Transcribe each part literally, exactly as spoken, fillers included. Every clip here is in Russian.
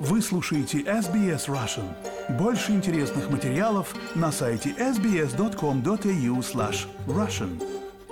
Вы слушаете эс би эс Russian. Больше интересных материалов на сайте эс би эс точка ком точка эй ю слэш Russian.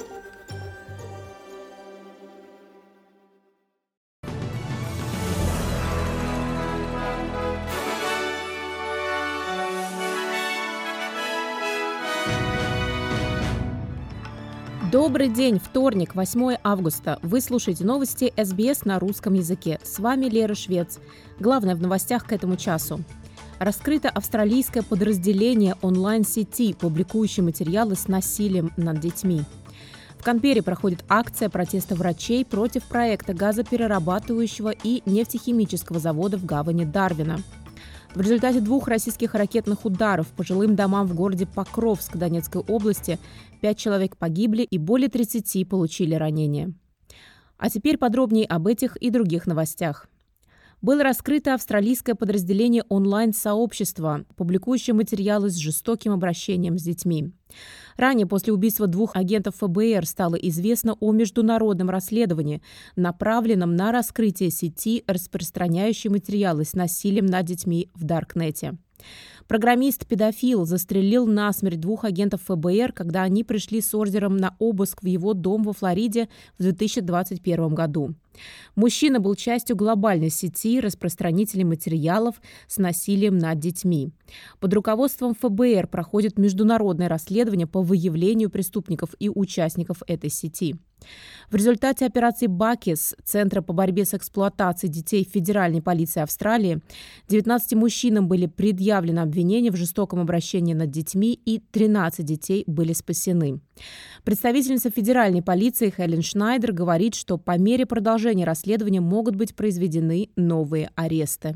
Добрый день, вторник, восьмое августа. Вы слушаете новости эс би эс на русском языке. С вами Лера Швец. Главное в новостях к этому часу. Раскрыто австралийское подразделение онлайн-сети, публикующее материалы с насилием над детьми. В Канберре проходит акция протеста врачей против проекта газоперерабатывающего и нефтехимического завода в гавани Дарвина. В результате двух российских ракетных ударов по жилым домам в городе Покровск Донецкой области пять человек погибли и более тридцати получили ранения. А теперь подробнее об этих и других новостях. Было раскрыто австралийское подразделение онлайн-сообщества, публикующее материалы с жестоким обращением с детьми. Ранее, после убийства двух агентов эф бэ эр, стало известно о международном расследовании, направленном на раскрытие сети, распространяющей материалы с насилием над детьми в Даркнете. Программист-педофил застрелил насмерть двух агентов эф бэ эр, когда они пришли с ордером на обыск в его дом во Флориде в две тысячи двадцать первом году. Мужчина был частью глобальной сети распространителей материалов с насилием над детьми. Под руководством эф бэ эр проходит международное расследование по выявлению преступников и участников этой сети. В результате операции «Бакис» Центра по борьбе с эксплуатацией детей Федеральной полиции Австралии девятнадцати мужчинам были предъявлены обвинения в жестоком обращении над детьми, и тринадцать детей были спасены. Представительница федеральной полиции Хелен Шнайдер говорит, что по мере продолжения расследования могут быть произведены новые аресты.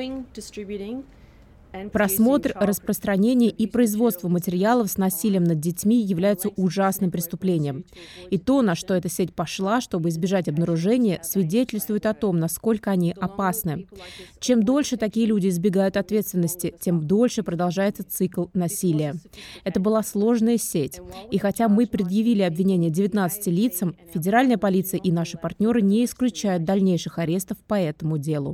Просмотр, распространение и производство материалов с насилием над детьми являются ужасным преступлением. И то, на что эта сеть пошла, чтобы избежать обнаружения, свидетельствует о том, насколько они опасны. Чем дольше такие люди избегают ответственности, тем дольше продолжается цикл насилия. Это была сложная сеть. И хотя мы предъявили обвинение девятнадцати лицам, федеральная полиция и наши партнеры не исключают дальнейших арестов по этому делу.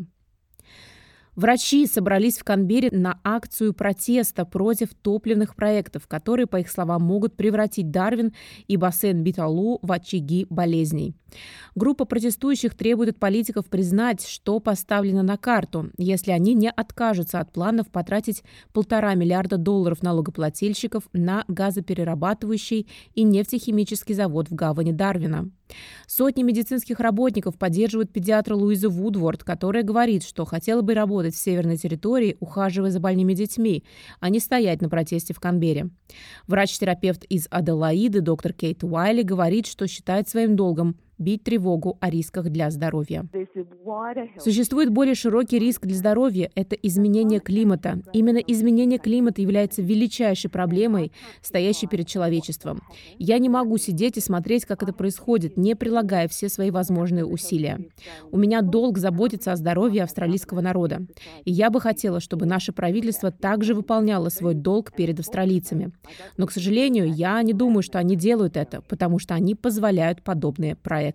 Врачи собрались в Канберре на акцию протеста против топливных проектов, которые, по их словам, могут превратить Дарвин и бассейн Биталу в очаги болезней. Группа протестующих требует от политиков признать, что поставлено на карту, если они не откажутся от планов потратить полтора миллиарда долларов налогоплательщиков на газоперерабатывающий и нефтехимический завод в гавани Дарвина. Сотни медицинских работников поддерживают педиатра Луизу Вудворд, которая говорит, что хотела бы работать в северной территории, ухаживая за больными детьми, а не стоять на протесте в Канберре. Врач-терапевт из Аделаиды, доктор Кейт Уайли, говорит, что считает своим долгом бить тревогу о рисках для здоровья. Существует более широкий риск для здоровья – это изменение климата. Именно изменение климата является величайшей проблемой, стоящей перед человечеством. Я не могу сидеть и смотреть, как это происходит, не прилагая все свои возможные усилия. У меня долг заботиться о здоровье австралийского народа. И я бы хотела, чтобы наше правительство также выполняло свой долг перед австралийцами. Но, к сожалению, я не думаю, что они делают это, потому что они позволяют подобные проекты.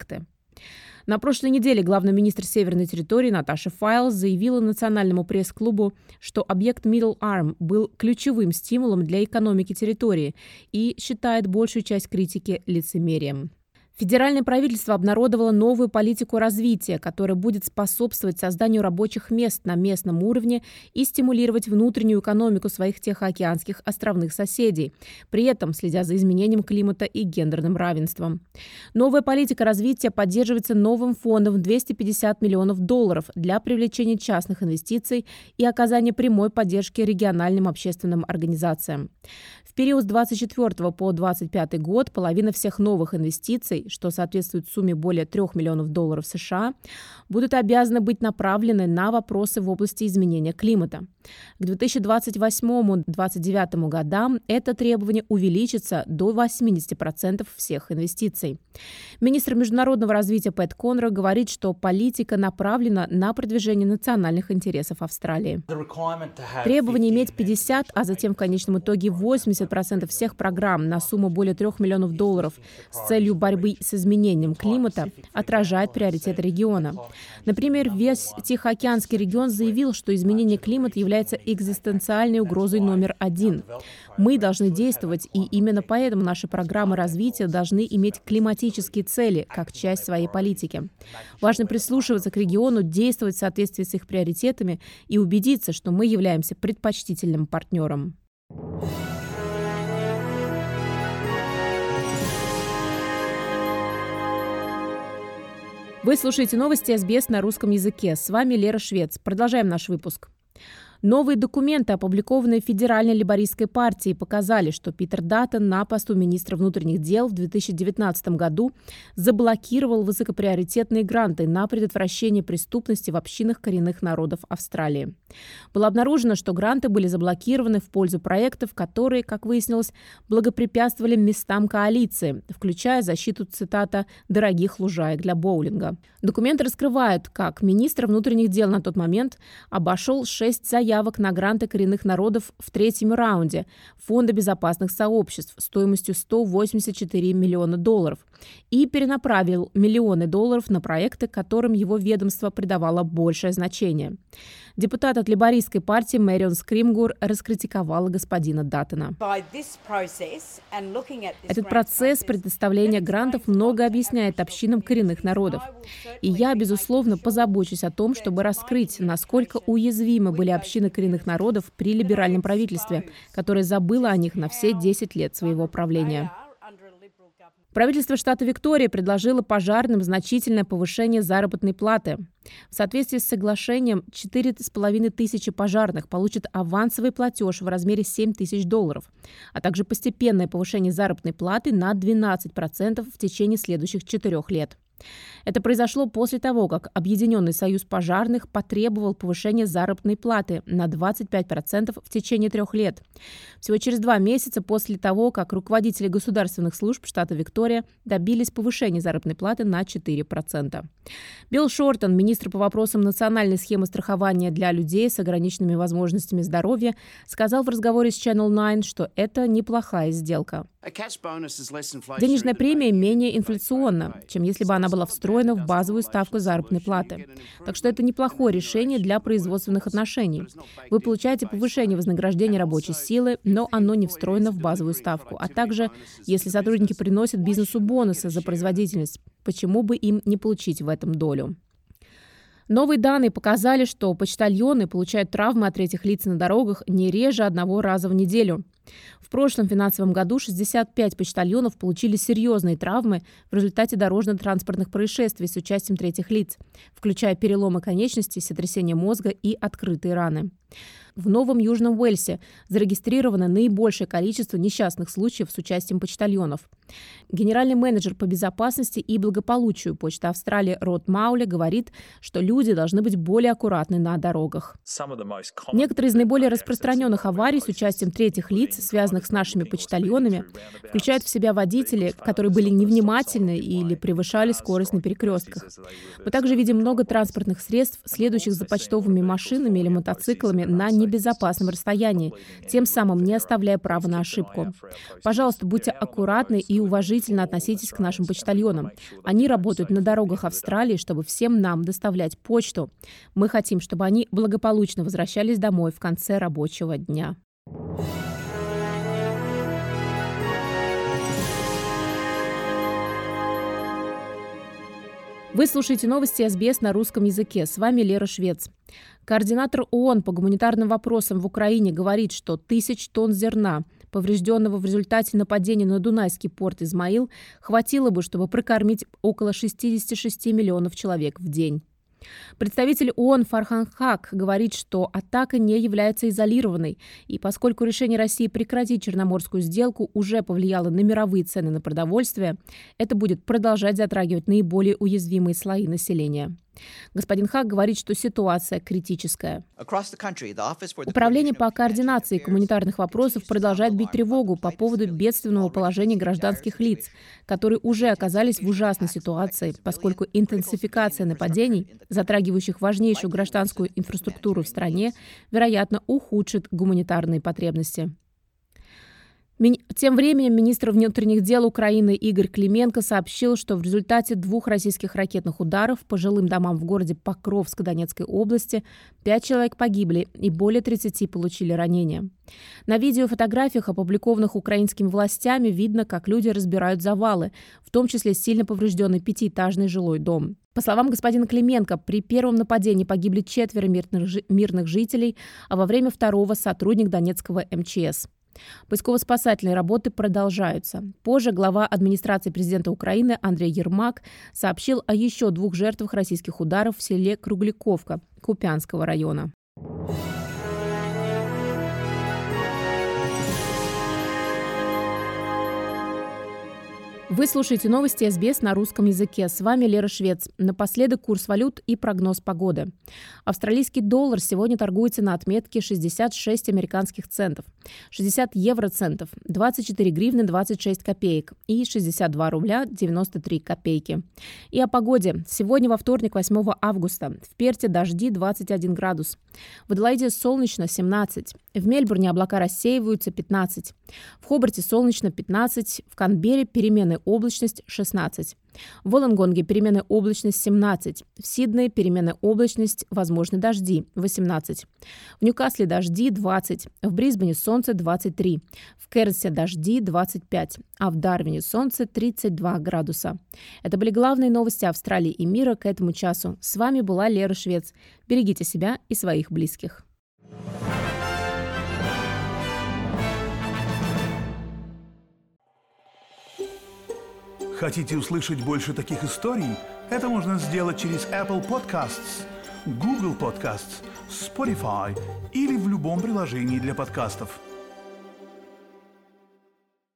На прошлой неделе главный министр Северной территории Наташа Файлс заявила Национальному пресс-клубу, что объект Middle Arm был ключевым стимулом для экономики территории и считает большую часть критики лицемерием. Федеральное правительство обнародовало новую политику развития, которая будет способствовать созданию рабочих мест на местном уровне и стимулировать внутреннюю экономику своих тихоокеанских островных соседей, при этом следя за изменением климата и гендерным равенством. Новая политика развития поддерживается новым фондом в двести пятьдесят миллионов долларов для привлечения частных инвестиций и оказания прямой поддержки региональным общественным организациям. В период с двадцать четвёртого по двадцать пятый год половина всех новых инвестиций, что соответствует сумме более трёх миллионов долларов США, будут обязаны быть направлены на вопросы в области изменения климата. К две тысячи двадцать восьмому — двадцать девятому годам это требование увеличится до восьмидесяти процентов всех инвестиций. Министр международного развития Пэт Конро говорит, что политика направлена на продвижение национальных интересов Австралии. Требование иметь пятьдесят, а затем в конечном итоге восемьдесят процентов всех программ на сумму более трех миллионов долларов с целью борьбы связанный с изменением климата, отражает приоритеты региона. Например, весь Тихоокеанский регион заявил, что изменение климата является экзистенциальной угрозой номер один. Мы должны действовать, и именно поэтому наши программы развития должны иметь климатические цели как часть своей политики. Важно прислушиваться к региону, действовать в соответствии с их приоритетами и убедиться, что мы являемся предпочтительным партнером. Вы слушаете новости эс би эс на русском языке. С вами Лера Швец. Продолжаем наш выпуск. Новые документы, опубликованные Федеральной лейбористской партией, показали, что Питер Даттон на посту министра внутренних дел в две тысячи девятнадцатом году заблокировал высокоприоритетные гранты на предотвращение преступности в общинах коренных народов Австралии. Было обнаружено, что гранты были заблокированы в пользу проектов, которые, как выяснилось, благопрепятствовали местам коалиции, включая защиту, цитата, «дорогих лужаек для боулинга». Документы раскрывают, как министр внутренних дел на тот момент обошел шесть заявок на гранты коренных народов в третьем раунде Фонда безопасных сообществ стоимостью сто восемьдесят четыре миллиона долларов и перенаправил миллионы долларов на проекты, которым его ведомство придавало большее значение. Депутат от лейбористской партии Мэрион Скримгур раскритиковала господина Даттона. Этот процесс предоставления грантов много объясняет общинам коренных народов. И я, безусловно, позабочусь о том, чтобы раскрыть, насколько уязвимы были общины коренных народов при либеральном правительстве, которое забыло о них на все десять лет своего правления. Правительство штата Виктория предложило пожарным значительное повышение заработной платы. В соответствии с соглашением, четыре с половиной тысячи пожарных получат авансовый платеж в размере семь тысяч долларов, а также постепенное повышение заработной платы на двенадцать процентов в течение следующих четырех лет. Это произошло после того, как Объединенный союз пожарных потребовал повышения заработной платы на двадцать пять процентов в течение трех лет. Всего через два месяца после того, как руководители государственных служб штата Виктория добились повышения заработной платы на четыре процента. Билл Шортон, министр по вопросам национальной схемы страхования для людей с ограниченными возможностями здоровья, сказал в разговоре с Channel девять, что это неплохая сделка. Денежная премия менее инфляционна, чем если бы она была встроена в базовую ставку заработной платы. Так что это неплохое решение для производственных отношений. Вы получаете повышение вознаграждения рабочей силы, но оно не встроено в базовую ставку. А также, если сотрудники приносят бизнесу бонусы за производительность, почему бы им не получить в этом долю? Новые данные показали, что почтальоны получают травмы от третьих лиц на дорогах не реже одного раза в неделю. В прошлом финансовом году шестьдесят пять почтальонов получили серьезные травмы в результате дорожно-транспортных происшествий с участием третьих лиц, включая переломы конечностей, сотрясение мозга и открытые раны. В Новом Южном Уэльсе зарегистрировано наибольшее количество несчастных случаев с участием почтальонов. Генеральный менеджер по безопасности и благополучию Почты Австралии Род Маули говорит, что люди должны быть более аккуратны на дорогах. Некоторые из наиболее распространенных аварий с участием третьих лиц, связанных с нашими почтальонами, включают в себя водители, которые были невнимательны или превышали скорость на перекрестках. Мы также видим много транспортных средств, следующих за почтовыми машинами или мотоциклами на небезопасном расстоянии, тем самым не оставляя права на ошибку. Пожалуйста, будьте аккуратны и уважительно относитесь к нашим почтальонам. Они работают на дорогах Австралии, чтобы всем нам доставлять почту. Мы хотим, чтобы они благополучно возвращались домой в конце рабочего дня. Вы слушаете новости эс би эс на русском языке. С вами Лера Швец. Координатор ООН по гуманитарным вопросам в Украине говорит, что тысяч тонн зерна, поврежденного в результате нападения на Дунайский порт Измаил, хватило бы, чтобы прокормить около шестьдесят шесть миллионов человек в день. Представитель ООН Фархан Хак говорит, что атака не является изолированной, и поскольку решение России прекратить Черноморскую сделку уже повлияло на мировые цены на продовольствие, это будет продолжать затрагивать наиболее уязвимые слои населения. Господин Хак говорит, что ситуация критическая. Управление по координации гуманитарных вопросов продолжает бить тревогу по поводу бедственного положения гражданских лиц, которые уже оказались в ужасной ситуации, поскольку интенсификация нападений, затрагивающих важнейшую гражданскую инфраструктуру в стране, вероятно, ухудшит гуманитарные потребности. Тем временем министр внутренних дел Украины Игорь Клименко сообщил, что в результате двух российских ракетных ударов по жилым домам в городе Покровск Донецкой области пять человек погибли и более тридцати получили ранения. На видео и фотографиях, опубликованных украинскими властями, видно, как люди разбирают завалы, в том числе сильно поврежденный пятиэтажный жилой дом. По словам господина Клименко, при первом нападении погибли четверо мирных жителей, а во время второго – сотрудник Донецкого эм че эс. Поисково-спасательные работы продолжаются. Позже глава администрации президента Украины Андрей Ермак сообщил о еще двух жертвах российских ударов в селе Кругляковка Купянского района. Вы слушаете новости эс би эс на русском языке. С вами Лера Швец. Напоследок курс валют и прогноз погоды. Австралийский доллар сегодня торгуется на отметке шестьдесят шесть американских центов, шестьдесят евроцентов, двадцать четыре гривны двадцать шесть копеек и шестьдесят два рубля девяносто три копейки. И о погоде. Сегодня во вторник, восьмого августа. В Перте дожди двадцать один градус. В Аделаиде солнечно семнадцать. В Мельбурне облака рассеиваются пятнадцать. В Хобарте солнечно пятнадцать. В Канберре переменная облачность шестнадцать. В Волонгонге переменная облачность семнадцать. В Сиднее переменная облачность, возможны дожди восемнадцать. В Ньюкасле дожди двадцать. В Брисбене солнце двадцать три. В Кернсе дожди двадцать пять. А в Дарвине солнце тридцать два градуса. Это были главные новости Австралии и мира к этому часу. С вами была Лера Швец. Берегите себя и своих близких. Хотите услышать больше таких историй? Это можно сделать через Apple Podcasts, Google Podcasts, Spotify или в любом приложении для подкастов.